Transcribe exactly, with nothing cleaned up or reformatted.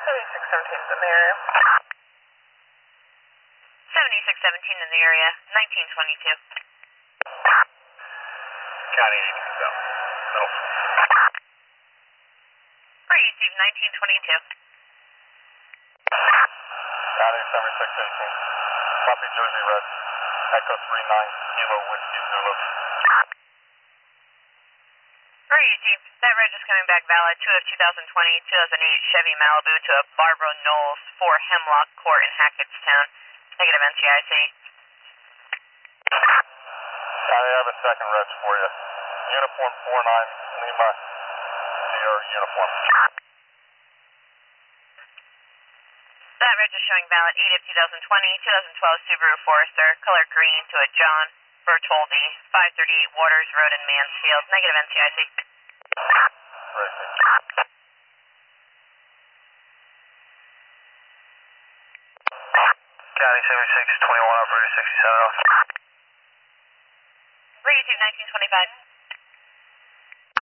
seventy-six seventeen in the area. seventy-six seventeen in the area, nineteen twenty-two. County eighteen south. Middle. Receive nineteen twenty-two. County seventy-six eighteen. Copy Jersey Red. Echo three nine, Kilo Whiskey Zulu. Receive. That red is coming back valid. two of two thousand twenty, two thousand eight Chevy Malibu to a Barbara Knowles, four Hemlock Court in Hackettstown. Negative N C I C. County, I have a second res for you. Uniform four nine, Lima, Sierra Uniform. That red is showing valid eight of two thousand twenty, two thousand twelve Subaru Forester, color green to a John Bertoldi, five thirty-eight Waters Road in Mansfield. Negative N C I C. County seventy-six twenty-one, operator sixty-seven off. Receive nineteen twenty-five.